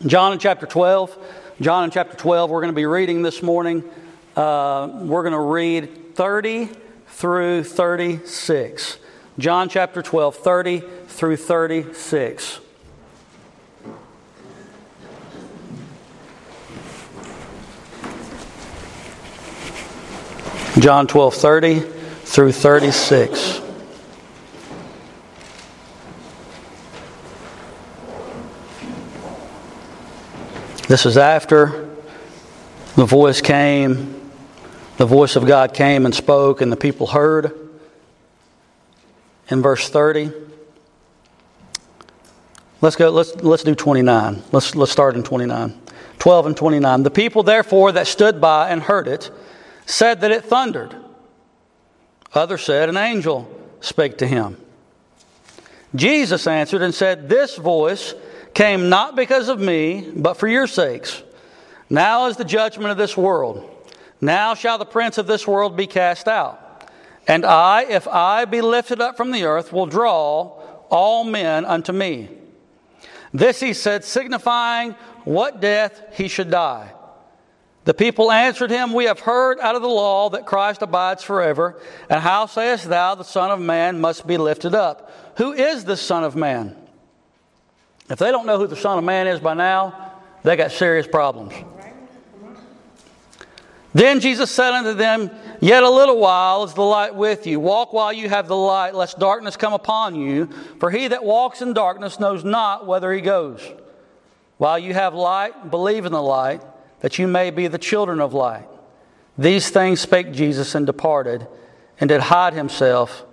John in chapter 12. John in chapter 12, we're going to be reading this morning. We're going to read 30 through 36. John chapter 12, 30 through 36. John 12, 30 through 36. This is after the voice of God came and spoke, and the people heard. In verse 30, let's do 29. Let's start in 29. 12 and 29. The people therefore that stood by and heard it said that it thundered. Others said, an angel spake to him. Jesus answered and said, this voice came not because of me, but for your sakes. Now is the judgment of this world. Now shall the prince of this world be cast out. And I, if I be lifted up from the earth, will draw all men unto me. This he said, signifying what death he should die. The people answered him, we have heard out of the law that Christ abides forever. And how sayest thou the Son of Man must be lifted up? Who is this Son of Man? If they don't know who the Son of Man is by now, they got serious problems. Then Jesus said unto them, yet a little while is the light with you. Walk while you have the light, lest darkness come upon you. For he that walks in darkness knows not whither he goes. While you have light, believe in the light, that you may be the children of light. These things spake Jesus and departed, and did hide himself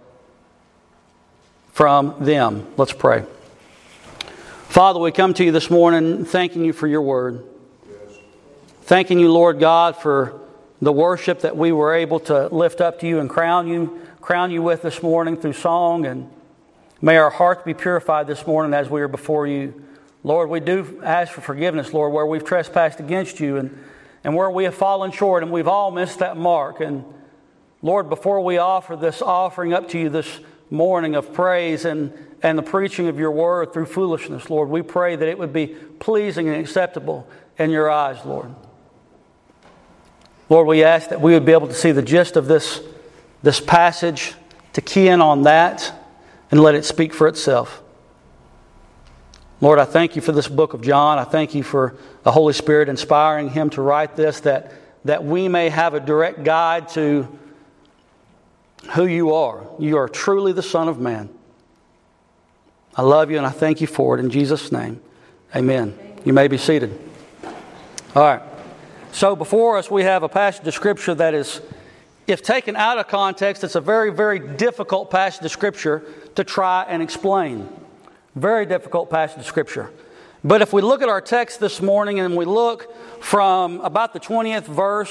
from them. Let's pray. Father, we come to you this morning thanking you for your word. Yes. Thanking you, Lord God, for the worship that we were able to lift up to you and crown you with this morning through song. And may our hearts be purified this morning as we are before you. Lord, we do ask for forgiveness, Lord, where we've trespassed against you and where we have fallen short, and we've all missed that mark. And Lord, before we offer this offering up to you this morning of praise and the preaching of your word through foolishness, Lord, we pray that it would be pleasing and acceptable in your eyes, Lord. Lord, we ask that we would be able to see the gist of this passage, to key in on that and let it speak for itself. Lord, I thank you for this book of John. I thank you for the Holy Spirit inspiring him to write this, that we may have a direct guide to who you are. You are truly the Son of Man. I love you and I thank you for it in Jesus' name. Amen. You may be seated. All right. So before us we have a passage of Scripture that is, if taken out of context, it's a very, very difficult passage of Scripture to try and explain. Very difficult passage of Scripture. But if we look at our text this morning and we look from about the 20th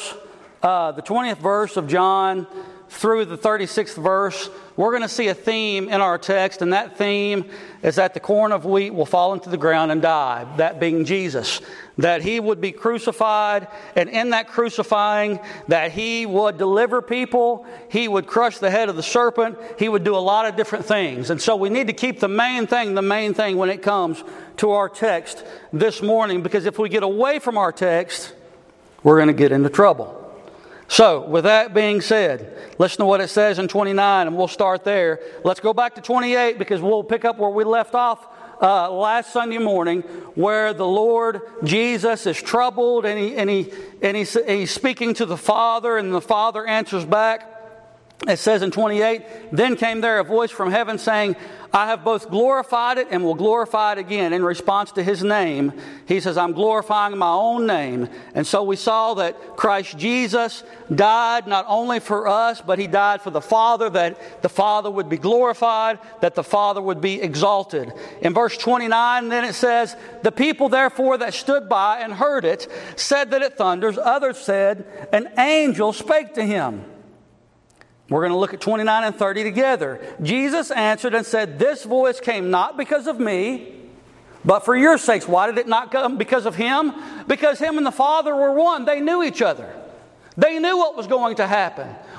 verse of John through the 36th verse, we're going to see a theme in our text, and that theme is that the corn of wheat will fall into the ground and die, that being Jesus. That he would be crucified, and in that crucifying, that he would deliver people, he would crush the head of the serpent, he would do a lot of different things. And so we need to keep the main thing when it comes to our text this morning, because if we get away from our text, we're going to get into trouble. So, with that being said, listen to what it says in 29, and we'll start there. Let's go back to 28, because we'll pick up where we left off last Sunday morning, where the Lord Jesus is troubled, and he's speaking to the Father, and the Father answers back. It says in 28, then came there a voice from heaven saying, I have both glorified it and will glorify it again. In response to his name, he says, I'm glorifying my own name. And so we saw that Christ Jesus died not only for us, but he died for the Father, that the Father would be glorified, that the Father would be exalted. In verse 29, then it says, the people therefore that stood by and heard it said that it thunders. Others said, an angel spake to him. We're going to look at 29 and 30 together. Jesus answered and said, this voice came not because of me, but for your sakes. Why did it not come because of him? Because him and the Father were one. They knew each other. They knew what was going to happen.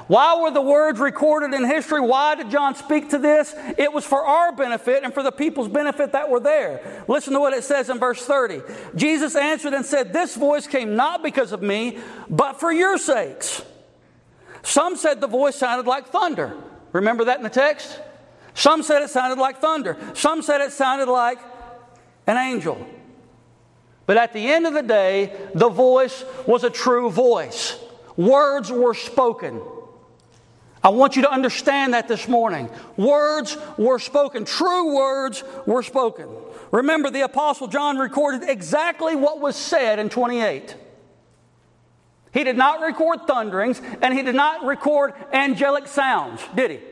Why were the words recorded in history? Why did John speak to this? It was for our benefit and for the people's benefit that were there. Listen to what it says in verse 30. Jesus answered and said, "This voice came not because of me, but for your sakes." Some said the voice sounded like thunder. Remember that in the text? Some said it sounded like thunder. Some said it sounded like an angel. But at the end of the day, the voice was a true voice. Words were spoken. I want you to understand that this morning. Words were spoken. True words were spoken. Remember, the Apostle John recorded exactly what was said in 28. He did not record thunderings, and he did not record angelic sounds, did he?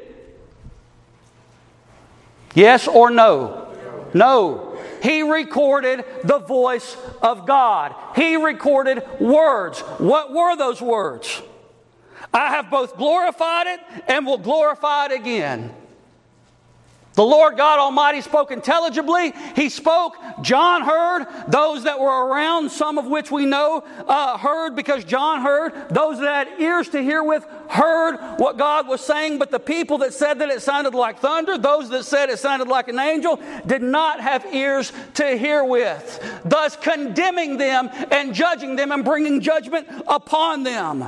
Yes or no? No. He recorded the voice of God. He recorded words. What were those words? "I have both glorified it and will glorify it again." The Lord God Almighty spoke intelligibly. He spoke. John heard. Those that were around, some of which we know, heard because John heard. Those that had ears to hear with heard what God was saying. But the people that said that it sounded like thunder, those that said it sounded like an angel, did not have ears to hear with, thus condemning them and judging them and bringing judgment upon them.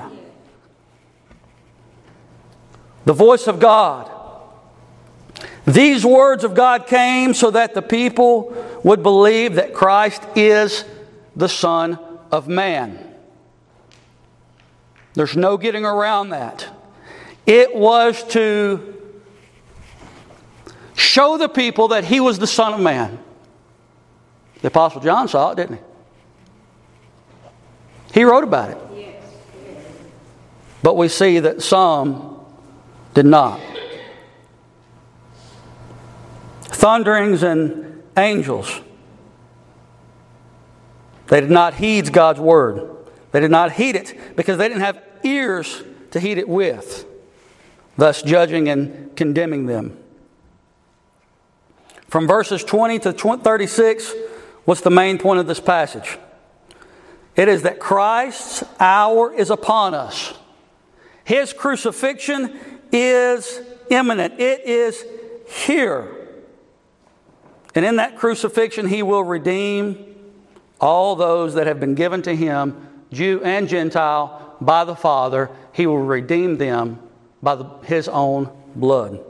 The voice of God. These words of God came so that the people would believe that Christ is the Son of Man. There's no getting around that. It was to show the people that He was the Son of Man. The Apostle John saw it, didn't he? He wrote about it. But we see that some did not. Thunderings and angels. They did not heed God's word. They did not heed it because they didn't have ears to heed it with, thus judging and condemning them. From verses 20 to 36, what's the main point of this passage? It is that Christ's hour is upon us. His crucifixion is imminent. It is here. And in that crucifixion, He will redeem all those that have been given to Him, Jew and Gentile, by the Father. He will redeem them by His own blood.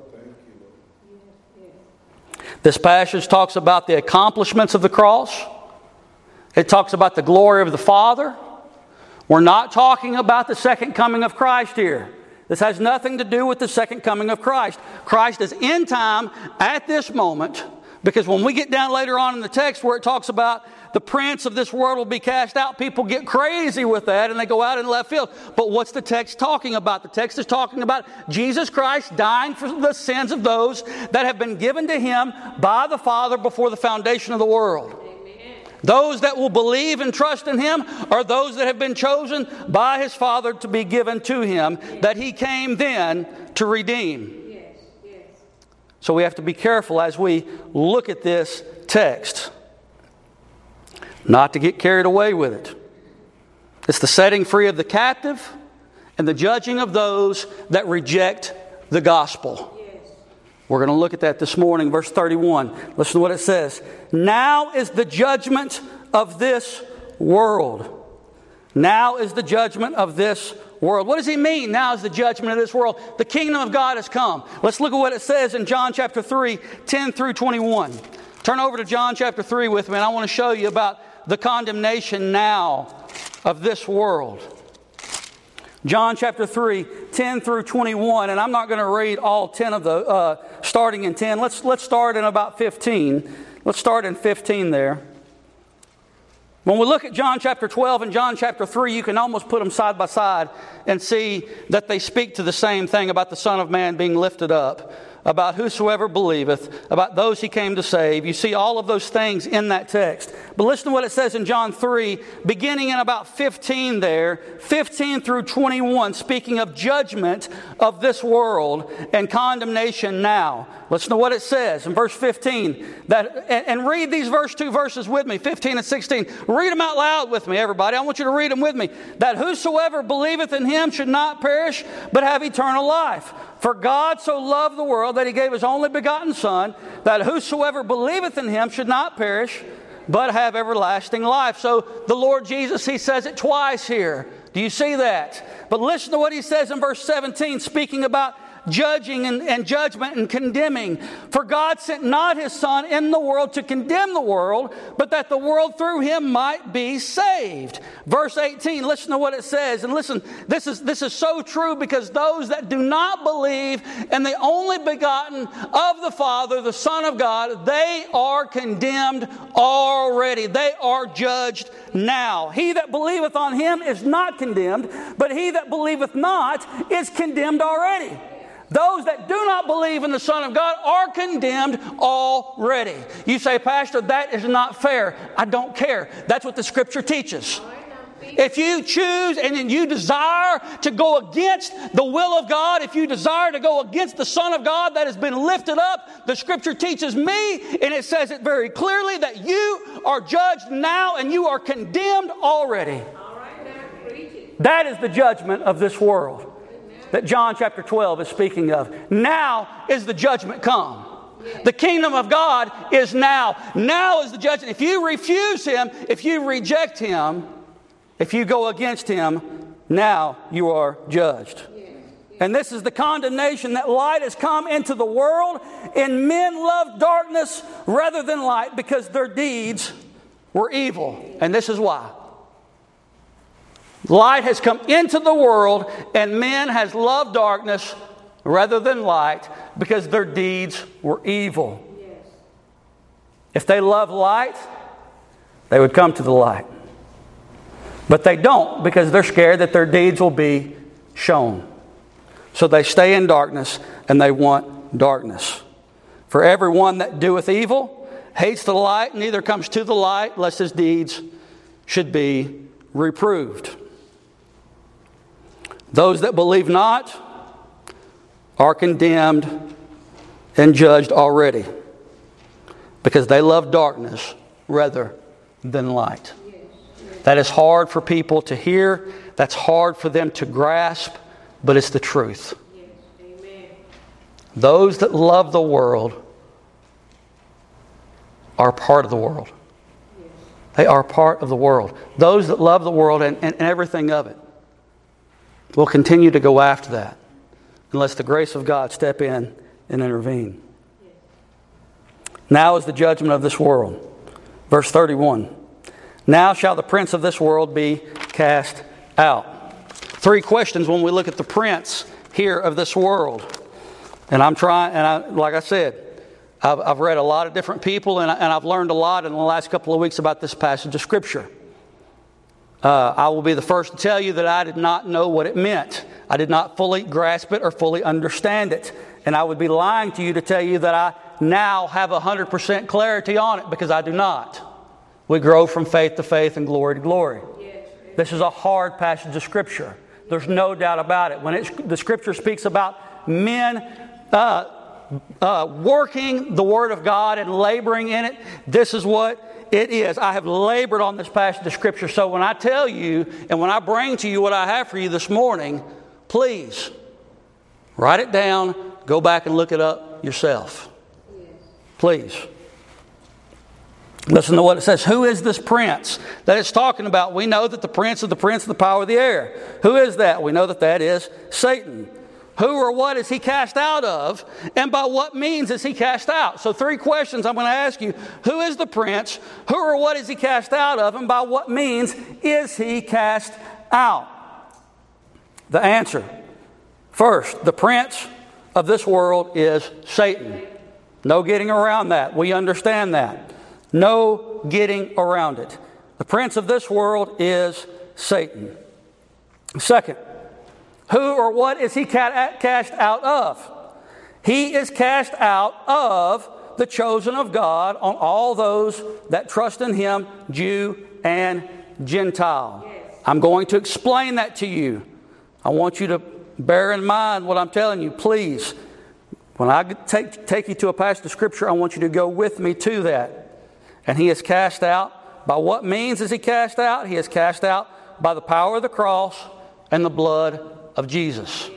This passage talks about the accomplishments of the cross. It talks about the glory of the Father. We're not talking about the second coming of Christ here. This has nothing to do with the second coming of Christ. Christ is in time at this moment. Because when we get down later on in the text where it talks about the prince of this world will be cast out, people get crazy with that and they go out in left field. But what's the text talking about? The text is talking about Jesus Christ dying for the sins of those that have been given to Him by the Father before the foundation of the world. Amen. Those that will believe and trust in Him are those that have been chosen by His Father to be given to Him, that He came then to redeem. So we have to be careful as we look at this text, not to get carried away with it. It's the setting free of the captive and the judging of those that reject the gospel. We're going to look at that this morning, verse 31. Listen to what it says. Now is the judgment of this world. Now is the judgment of this world. What does he mean? Now is the judgment of this world. The kingdom of God has come. Let's look at what it says in John chapter 3, 10 through 21. Turn over to John chapter 3 with me, and I want to show you about the condemnation now of this world. John chapter 3, 10 through 21, and I'm not going to read all 10 of the, starting in 10. Let's start in about 15. Let's start in 15 there. When we look at John chapter 12 and John chapter 3, you can almost put them side by side and see that they speak to the same thing about the Son of Man being lifted up. about whosoever believeth, about those he came to save. You see all of those things in that text. But listen to what it says in John 3, beginning in about 15 there, 15 through 21, speaking of judgment of this world and condemnation now. Listen to what it says in verse 15. And read these two verses with me, 15 and 16. Read them out loud with me, everybody. I want you to read them with me. That whosoever believeth in him should not perish, but have eternal life. For God so loved the world that he gave his only begotten Son, that whosoever believeth in him should not perish, but have everlasting life. So the Lord Jesus, he says it twice here. Do you see that? But listen to what he says in verse 17, speaking about judging and judgment and condemning. For God sent not his Son in the world to condemn the world, but that the world through him might be saved. Verse 18, listen to what it says. And listen, this is so true, because those that do not believe in the only begotten of the Father, the Son of God, they are condemned already. They are judged now. He that believeth on him is not condemned, but he that believeth not is condemned already. Those that do not believe in the Son of God are condemned already. You say, Pastor, that is not fair. I don't care. That's what the Scripture teaches. If you choose and you desire to go against the will of God, if you desire to go against the Son of God that has been lifted up, the Scripture teaches me, and it says it very clearly, that you are judged now and you are condemned already. That is the judgment of this world that John chapter 12 is speaking of. Now is the judgment come. The kingdom of God is now. Now is the judgment. If you refuse him, if you reject him, if you go against him, now you are judged. And this is the condemnation, that light has come into the world, and men love darkness rather than light, because their deeds were evil. And this is why. Light has come into the world, and men has loved darkness rather than light, because their deeds were evil. Yes. If they love light, they would come to the light. But they don't, because they're scared that their deeds will be shown. So they stay in darkness, and they want darkness. For everyone that doeth evil hates the light, neither comes to the light, lest his deeds should be reproved. Those that believe not are condemned and judged already, because they love darkness rather than light. That is hard for people to hear. That's hard for them to grasp, but it's the truth. Those that love the world are part of the world. They are part of the world. Those that love the world and everything of it will continue to go after that unless the grace of God step in and intervene. Now is the judgment of this world. Verse 31. Now shall the prince of this world be cast out. 3 questions when we look at the prince here of this world. And like I said, I've read a lot of different people, and I've learned a lot in the last couple of weeks about this passage of Scripture. I will be the first to tell you that I did not know what it meant. I did not fully grasp it or fully understand it. And I would be lying to you to tell you that I now have 100% clarity on it, because I do not. We grow from faith to faith and glory to glory. This is a hard passage of Scripture. There's no doubt about it. When the Scripture speaks about men working the Word of God and laboring in it, this is what it is. I have labored on this passage of Scripture. So when I tell you and when I bring to you what I have for you this morning, please write it down. Go back and look it up yourself. Please. Listen to what it says. Who is this prince that it's talking about? We know that the prince of the power of the air. Who is that? We know that is Satan. Who or what is he cast out of? And by what means is he cast out? So 3 questions I'm going to ask you. Who is the prince? Who or what is he cast out of? And by what means is he cast out? The answer. First, the prince of this world is Satan. No getting around that. We understand that. No getting around it. The prince of this world is Satan. Second, who or what is he cast out of? He is cast out of the chosen of God on all those that trust in Him, Jew and Gentile. I'm going to explain that to you. I want you to bear in mind what I'm telling you, please. When I take you to a passage of Scripture, I want you to go with me to that. And He is cast out. By what means is He cast out? He is cast out by the power of the cross and the blood of Jesus.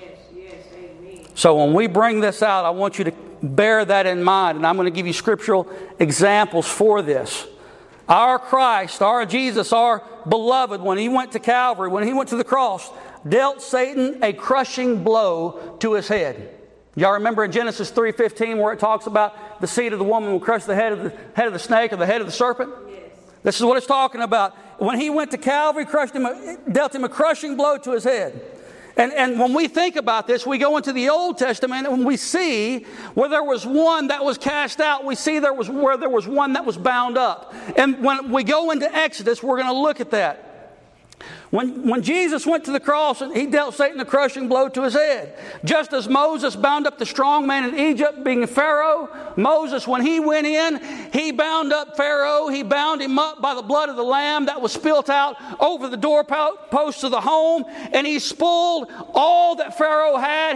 So when we bring this out, I want you to bear that in mind. And I'm going to give you scriptural examples for this. Our Christ, our Jesus, our beloved, when He went to Calvary, when He went to the cross, dealt Satan a crushing blow to his head. Y'all remember in Genesis 3:15 where it talks about the seed of the woman will crush the head of the snake or the head of the serpent? Yes. This is what it's talking about. When He went to Calvary, dealt him a crushing blow to his head. And when we think about this, we go into the Old Testament and we see where there was one that was cast out, we see where there was one that was bound up. And when we go into Exodus, we're going to look at that. When Jesus went to the cross, He dealt Satan a crushing blow to his head. Just as Moses bound up the strong man in Egypt, being Pharaoh, Moses, when he went in, he bound up Pharaoh. He bound him up by the blood of the lamb that was spilt out over the doorposts of the home. And he spoiled all that Pharaoh had.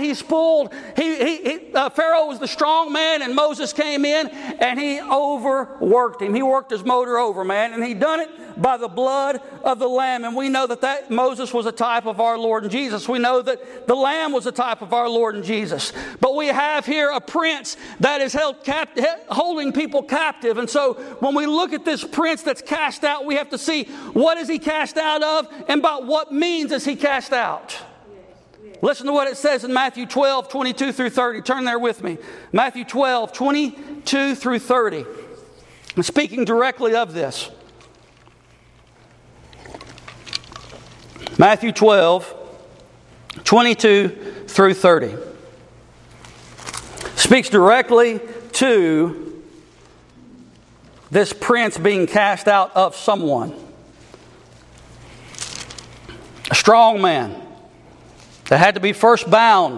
Pharaoh was the strong man, and Moses came in and he overworked him. He worked his motor over, man. And he done it by the blood of the lamb. And we know that Moses was a type of our Lord and Jesus. We know that the lamb was a type of our Lord and Jesus. But we have here a prince that is holding people captive. And so when we look at this prince that's cast out, we have to see what is he cast out of and by what means is he cast out. Listen to what it says in Matthew 12, 22 through 30. Turn there with me. Matthew 12, 22 through 30. I'm speaking directly of this. Matthew 12, 22 through 30. Speaks directly to this prince being cast out of someone. A strong man that had to be first bound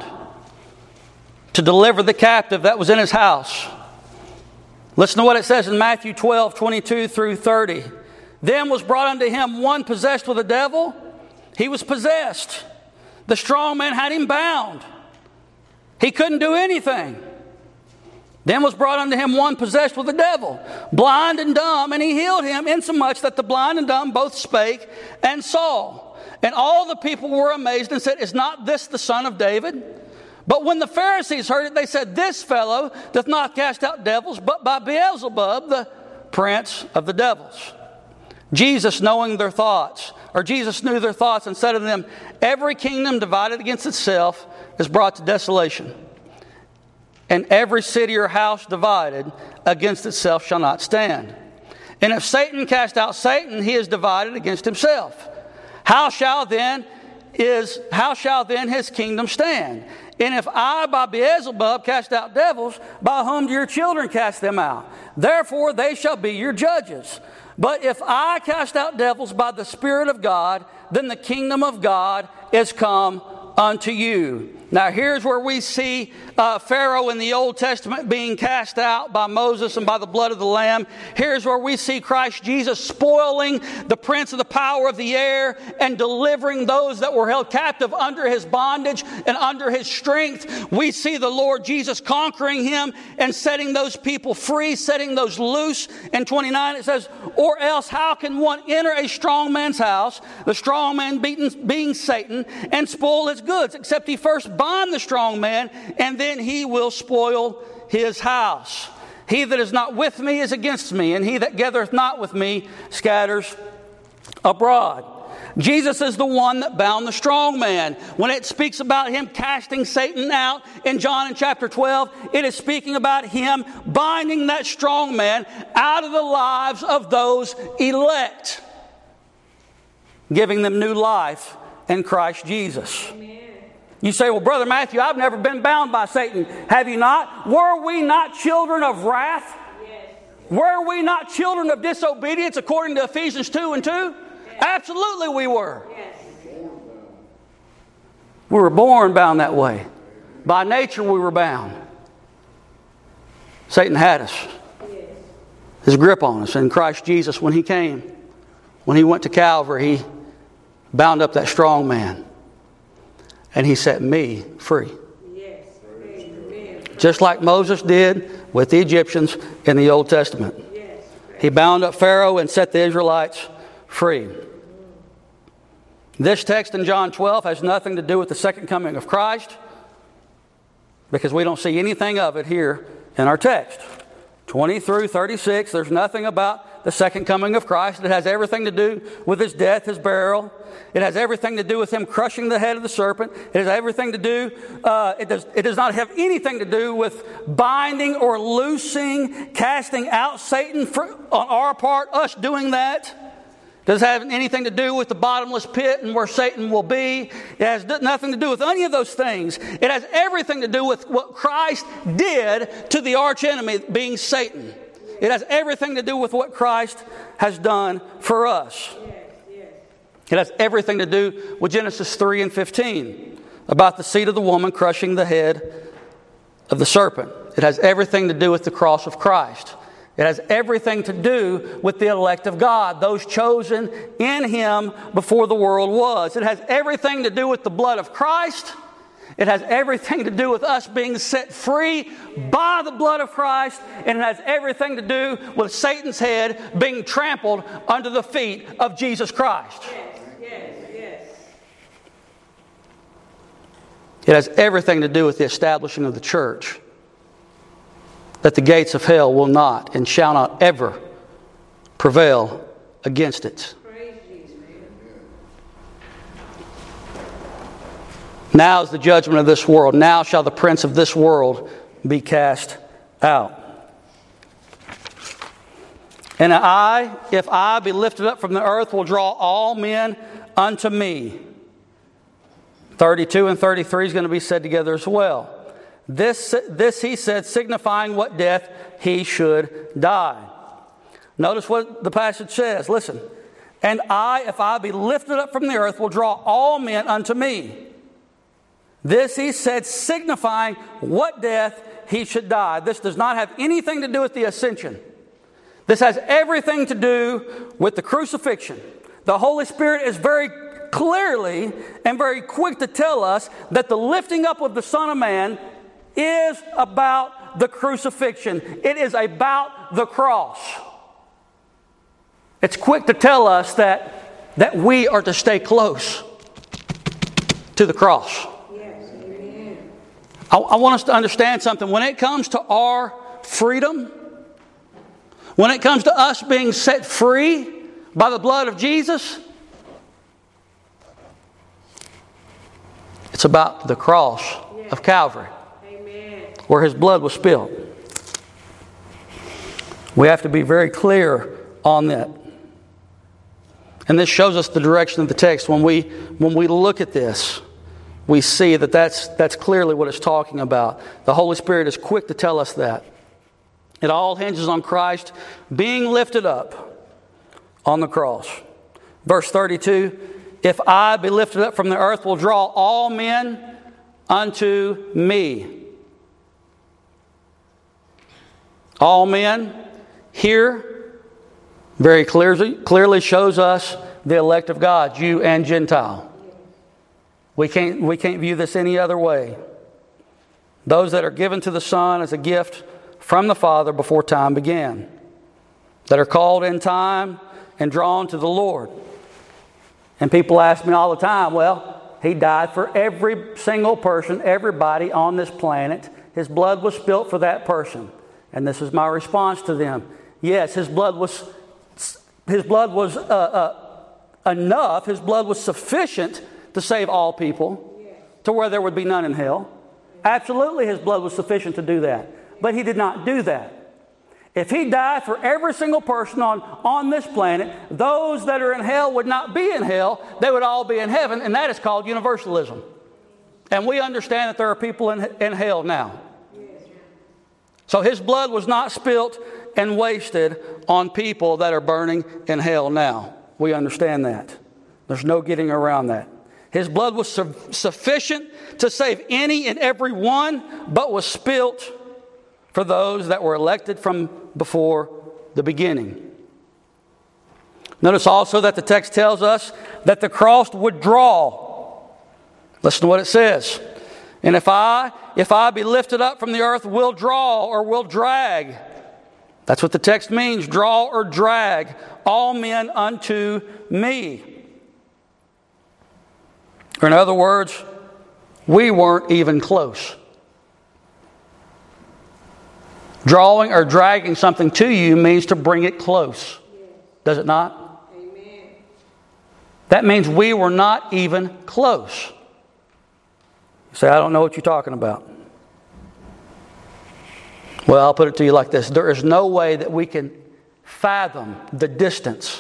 to deliver the captive that was in his house. Listen to what it says in Matthew 12, 22 through 30. Then was brought unto him one possessed with a devil. He was possessed. The strong man had him bound. He couldn't do anything. Then was brought unto him one possessed with a devil, blind and dumb, and he healed him, insomuch that the blind and dumb both spake and saw. And all the people were amazed and said, Is not this the son of David? But when the Pharisees heard it, they said, This fellow doth not cast out devils, but by Beelzebub, the prince of the devils. Jesus knew their thoughts and said to them, Every kingdom divided against itself is brought to desolation. And every city or house divided against itself shall not stand. And if Satan cast out Satan, he is divided against himself. How shall then his kingdom stand? And if I by Beelzebub cast out devils, by whom do your children cast them out? Therefore they shall be your judges. But if I cast out devils by the Spirit of God, then the kingdom of God is come unto you. Now here's where we see Pharaoh in the Old Testament being cast out by Moses and by the blood of the Lamb. Here's where we see Christ Jesus spoiling the prince of the power of the air and delivering those that were held captive under his bondage and under his strength. We see the Lord Jesus conquering him and setting those people free, setting those loose. In 29 it says, Or else how can one enter a strong man's house, the strong man being Satan, and spoil his goods, except he first bind the strong man, and then he will spoil his house. He that is not with me is against me, and he that gathereth not with me scatters abroad. Jesus is the one that bound the strong man. When it speaks about him casting Satan out in John in chapter 12, it is speaking about him binding that strong man out of the lives of those elect, giving them new life in Christ Jesus. Amen. You say, well, Brother Matthew, I've never been bound by Satan. Have you not? Were we not children of wrath? Yes. Were we not children of disobedience according to Ephesians 2 and 2? Yes. Absolutely we were. Yes. We were born bound that way. By nature we were bound. Satan had us. His grip on us. And Christ Jesus, when He came, when He went to Calvary, He bound up that strong man. And He set me free. Just like Moses did with the Egyptians in the Old Testament. He bound up Pharaoh and set the Israelites free. This text in John 12 has nothing to do with the second coming of Christ, because we don't see anything of it here in our text. 20 through 36, there's nothing about the second coming of Christ. It has everything to do with His death, His burial. It has everything to do with Him crushing the head of the serpent. It has everything to do, it does not have anything to do with binding or loosing, casting out Satan on our part, us doing that. It doesn't have anything to do with the bottomless pit and where Satan will be. It has nothing to do with any of those things. It has everything to do with what Christ did to the archenemy, being Satan. It has everything to do with what Christ has done for us. It has everything to do with Genesis 3 and 15, about the seed of the woman crushing the head of the serpent. It has everything to do with the cross of Christ. It has everything to do with the elect of God, those chosen in Him before the world was. It has everything to do with the blood of Christ. It has everything to do with us being set free by the blood of Christ. And it has everything to do with Satan's head being trampled under the feet of Jesus Christ. It has everything to do with the establishing of the church, that the gates of hell will not and shall not ever prevail against it. Now is the judgment of this world. Now shall the prince of this world be cast out. And if I be lifted up from the earth, will draw all men unto me. 32 and 33 is going to be said together as well. This he said, signifying what death he should die. Notice what the passage says. Listen. And if I be lifted up from the earth, will draw all men unto me. This he said, signifying what death he should die. This does not have anything to do with the ascension. This has everything to do with the crucifixion. The Holy Spirit is very clearly and very quick to tell us that the lifting up of the Son of Man is about the crucifixion. It is about the cross. It's quick to tell us that we are to stay close to the cross. Yes, amen. I want us to understand something. When it comes to our freedom, when it comes to us being set free by the blood of Jesus, it's about the cross of Calvary, where His blood was spilled. We have to be very clear on that. And this shows us the direction of the text. When we look at this, we see that that's clearly what it's talking about. The Holy Spirit is quick to tell us that. It all hinges on Christ being lifted up on the cross. Verse 32, if I be lifted up from the earth, will draw all men unto me. All men here very clearly shows us the elect of God, Jew and Gentile. We can't view this any other way. Those that are given to the Son as a gift from the Father before time began, that are called in time and drawn to the Lord. And people ask me all the time, well, He died for every single person, everybody on this planet. His blood was spilt for that person. And this is my response to them. Yes, His blood was enough. His blood was sufficient to save all people, to where there would be none in hell. Absolutely, His blood was sufficient to do that. But He did not do that. If He died for every single person on this planet, those that are in hell would not be in hell. They would all be in heaven, and that is called universalism. And we understand that there are people in hell now. So His blood was not spilt and wasted on people that are burning in hell now. We understand that. There's no getting around that. His blood was sufficient to save any and every one, but was spilt for those that were elected from before the beginning. Notice also that the text tells us that the cross would draw. Listen to what it says. And if I be lifted up from the earth, will draw or will drag. That's what the text means, draw or drag all men unto me. Or in other words, we weren't even close. Drawing or dragging something to you means to bring it close. Does it not? Amen. That means we were not even close. You say, I don't know what you're talking about. Well, I'll put it to you like this. There is no way that we can fathom the distance.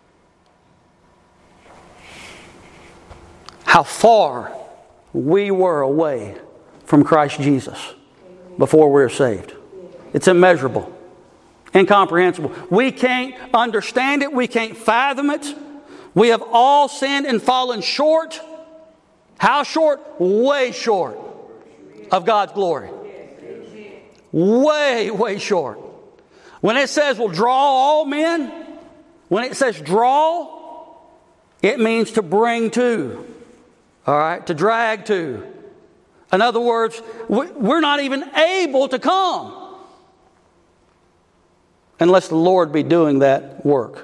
How far we were away from Christ Jesus before we were saved. It's immeasurable, incomprehensible. We can't understand it. We can't fathom it. We have all sinned and fallen short. How short? Way short of God's glory. Way, way short. When it says we'll draw all men, when it says draw, it means to bring to. All right? To drag to. In other words, we're not even able to come unless the Lord be doing that work.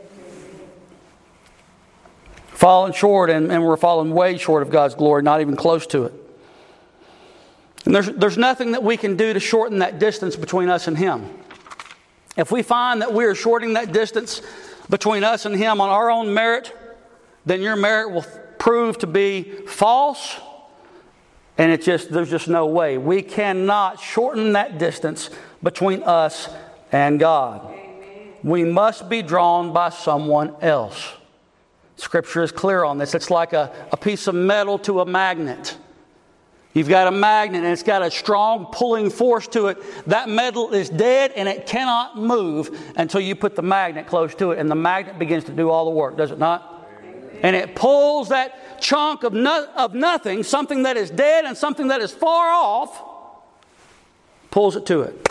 Falling short, and we're falling way short of God's glory, not even close to it. And there's nothing that we can do to shorten that distance between us and Him. If we find that we are shortening that distance between us and Him on our own merit, then your merit will prove to be false, and there's just no way. We cannot shorten that distance between us and God. Amen. We must be drawn by someone else. Scripture is clear on this. It's like a piece of metal to a magnet. You've got a magnet and it's got a strong pulling force to it. That metal is dead and it cannot move until you put the magnet close to it, and the magnet begins to do all the work, does it not? Amen. And it pulls that chunk of nothing, something that is dead and something that is far off, pulls it to it.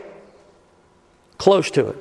Close to it.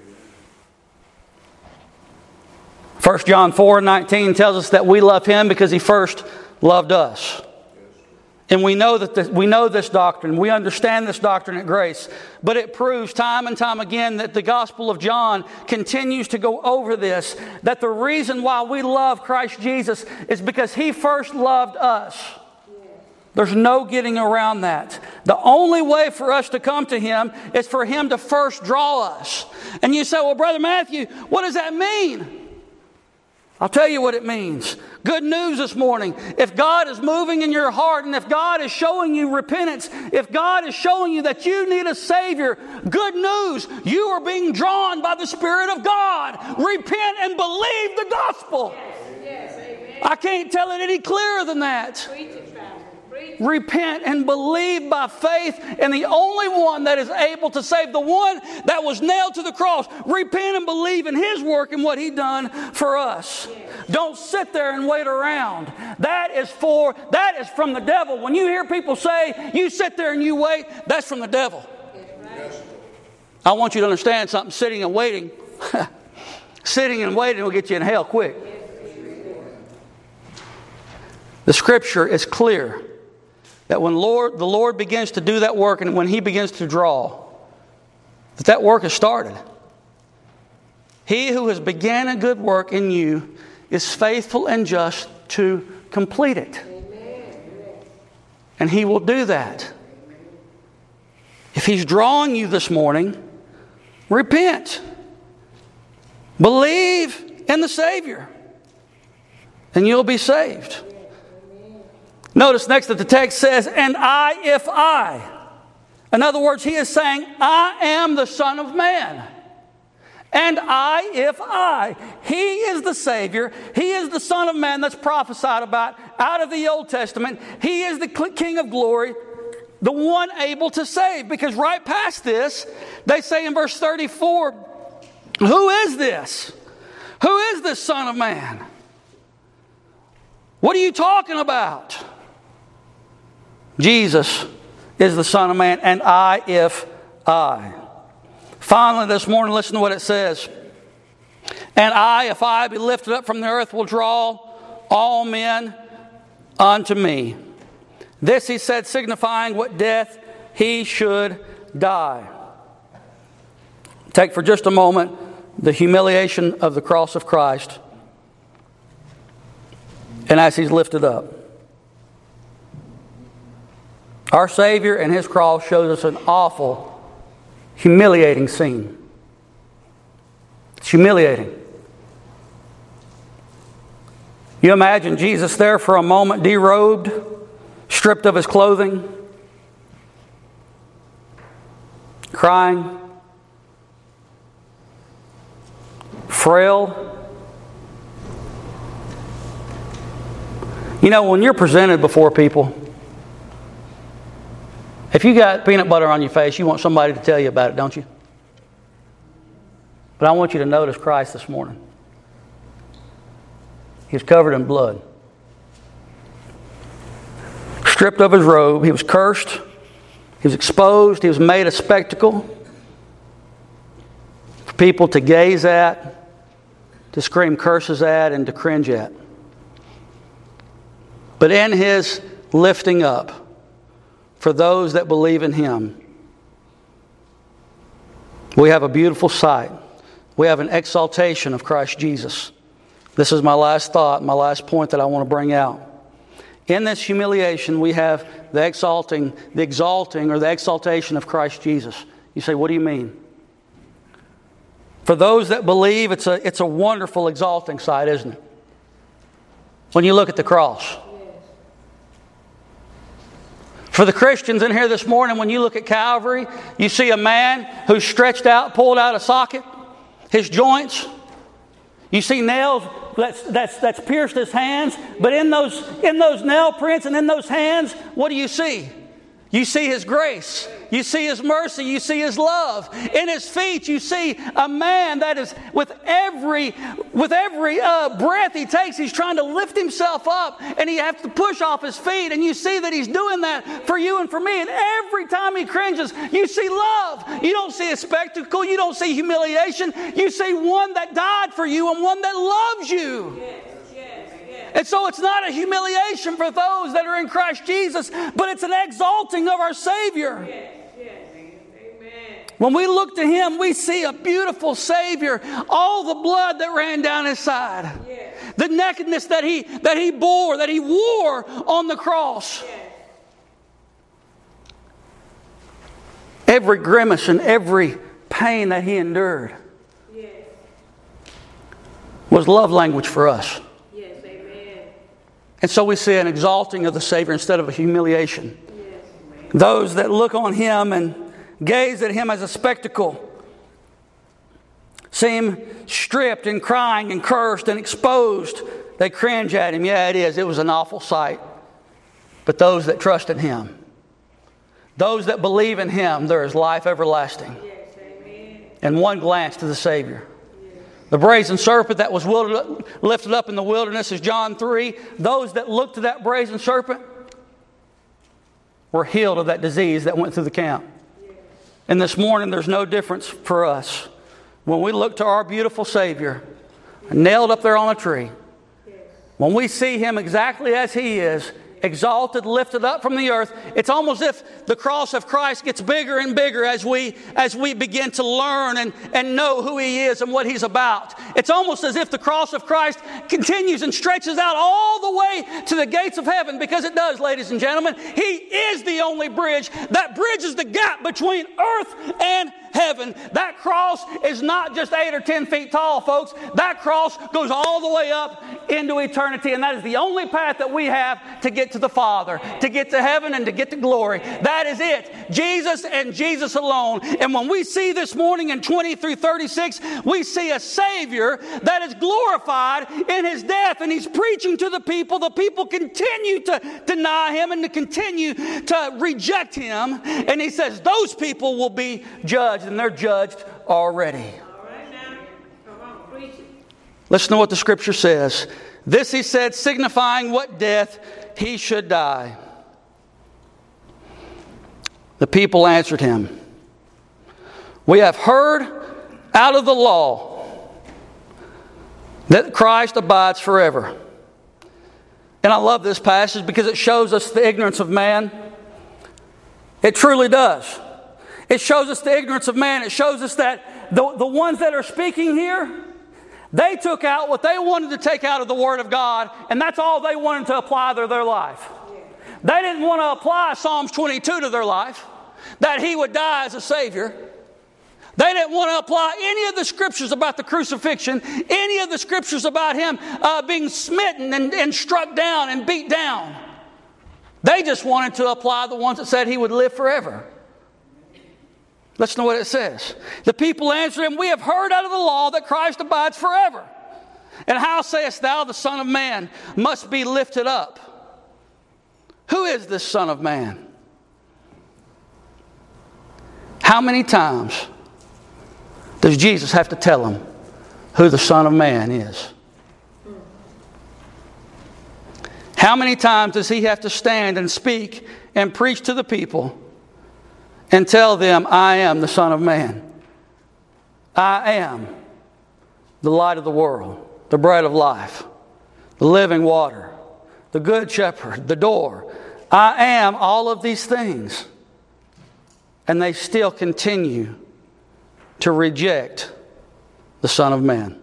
1 John 4:19 tells us that we love Him because He first loved us. And we know this doctrine. We understand this doctrine at Grace. But it proves time and time again that the Gospel of John continues to go over this. That the reason why we love Christ Jesus is because He first loved us. There's no getting around that. The only way for us to come to Him is for Him to first draw us. And you say, well, Brother Matthew, what does that mean? I'll tell you what it means. Good news this morning. If God is moving in your heart, and if God is showing you repentance, if God is showing you that you need a Savior, good news. You are being drawn by the Spirit of God. Repent and believe the gospel. Yes, amen. I can't tell it any clearer than that. Repent and believe by faith in the only one that is able to save, the one that was nailed to the cross. Repent and believe in His work and what He done for us. Don't sit there and wait around. That is from the devil. When you hear people say, you sit there and you wait, that's from the devil. I want you to understand something. Sitting and waiting will get you in hell quick. The Scripture is clear that when the Lord begins to do that work, and when He begins to draw, that work has started. He who has began a good work in you is faithful and just to complete it. Amen. And He will do that. If He's drawing you this morning, repent. Believe in the Savior, and you'll be saved. Notice next that the text says, and if I. In other words, He is saying, I am the Son of Man. And if I. He is the Savior. He is the Son of Man that's prophesied about out of the Old Testament. He is the King of glory, the one able to save. Because right past this, they say in verse 34, who is this? Who is this Son of Man? What are you talking about? Jesus is the Son of Man, and if I. Finally, this morning, listen to what it says. And I, if I be lifted up from the earth, will draw all men unto me. This he said, signifying what death he should die. Take for just a moment the humiliation of the cross of Christ. And as he's lifted up, our Savior and his cross shows us an awful, humiliating scene. It's humiliating. You imagine Jesus there for a moment, derobed, stripped of his clothing, crying, frail. You know, when you're presented before people, if you got peanut butter on your face, you want somebody to tell you about it, don't you? But I want you to notice Christ this morning. He was covered in blood. Stripped of his robe. He was cursed. He was exposed. He was made a spectacle for people to gaze at, to scream curses at, and to cringe at. But in his lifting up, for those that believe in him, we have a beautiful sight. We have an exaltation of Christ Jesus. This is my last thought, my last point that I want to bring out. In this humiliation, we have the exalting or the exaltation of Christ Jesus. You say, what do you mean? For those that believe, it's a wonderful exalting sight, isn't it? When you look at the cross. For the Christians in here this morning, when you look at Calvary, you see a man who's stretched out, pulled out a socket, his joints. You see nails that's pierced his hands. But in those nail prints and in those hands, what do you see? You see his grace. You see his mercy. You see his love. In his feet, you see a man that is, with every breath he takes, he's trying to lift himself up, and he has to push off his feet. And you see that he's doing that for you and for me. And every time he cringes, you see love. You don't see a spectacle. You don't see humiliation. You see one that died for you and one that loves you. And so it's not a humiliation for those that are in Christ Jesus, but it's an exalting of our Savior. When we look to him, we see a beautiful Savior. All the blood that ran down his side. The nakedness that he bore, that he wore on the cross. Every grimace and every pain that he endured was love language for us. And so we see an exalting of the Savior instead of a humiliation. Those that look on him and gaze at him as a spectacle see him stripped and crying and cursed and exposed. They cringe at him. Yeah, it is. It was an awful sight. But those that trust in him, those that believe in him, there is life everlasting. And one glance to the Savior. The brazen serpent that was lifted up in the wilderness is John 3. Those that looked to that brazen serpent were healed of that disease that went through the camp. And this morning there's no difference for us. When we look to our beautiful Savior, nailed up there on a tree, when we see him exactly as he is, exalted, lifted up from the earth, it's almost as if the cross of Christ gets bigger and bigger as we begin to learn and know who he is and what he's about. It's almost as if the cross of Christ continues and stretches out all the way to the gates of heaven, because it does, ladies and gentlemen. He is the only bridge that bridges the gap between earth and heaven. That cross is not just 8 or 10 feet tall, folks. That cross goes all the way up into eternity, and that is the only path that we have to get to the Father, to get to heaven and to get to glory. That is it. Jesus and Jesus alone. And when we see this morning in 20 through 36, we see a Savior that is glorified in his death, and he's preaching to the people. The people continue to deny him and to continue to reject him. And he says those people will be judged, and they're judged already. All right, now. Come on, preach it. Listen to what the scripture says. This he said, signifying what death he should die. The people answered him, We have heard out of the law that Christ abides forever. And I love this passage because it shows us the ignorance of man. It truly does. It shows us the ignorance of man. It shows us that the ones that are speaking here, they took out what they wanted to take out of the Word of God, and that's all they wanted to apply to their life. They didn't want to apply Psalms 22 to their life, that He would die as a Savior. They didn't want to apply any of the Scriptures about the crucifixion, any of the Scriptures about Him being smitten and struck down and beat down. They just wanted to apply the ones that said He would live forever. Let's know what it says. The people answered Him, "We have heard out of the law that Christ abides forever. And how sayest thou the Son of Man must be lifted up?" Who is this Son of Man? How many times does Jesus have to tell them who the Son of Man is? How many times does He have to stand and speak and preach to the people and tell them, "I am the Son of Man. I am the light of the world, the bread of life, the living water, the good shepherd, the door. I am all of these things." And they still continue to reject the Son of Man.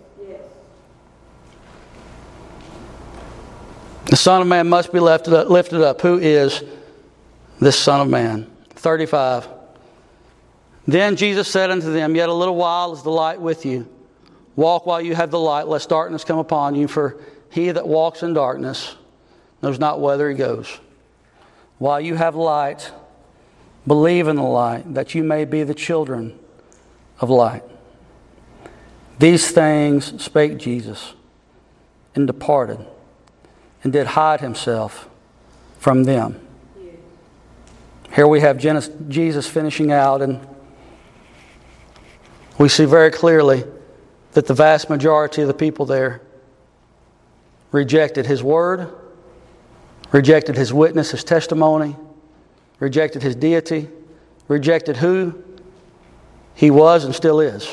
The Son of Man must be lifted up. Who is this Son of Man? 35. Then Jesus said unto them, "Yet a little while is the light with you. Walk while you have the light, lest darkness come upon you. For he that walks in darkness knows not whither he goes. While you have light, believe in the light, that you may be the children of light." These things spake Jesus, and departed, and did hide Himself from them. Here we have Jesus finishing out, and we see very clearly that the vast majority of the people there rejected His word, rejected His witness, His testimony, rejected His deity, rejected who He was and still is.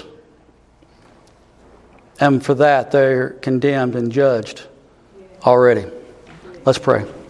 And for that, they're condemned and judged already. Let's pray.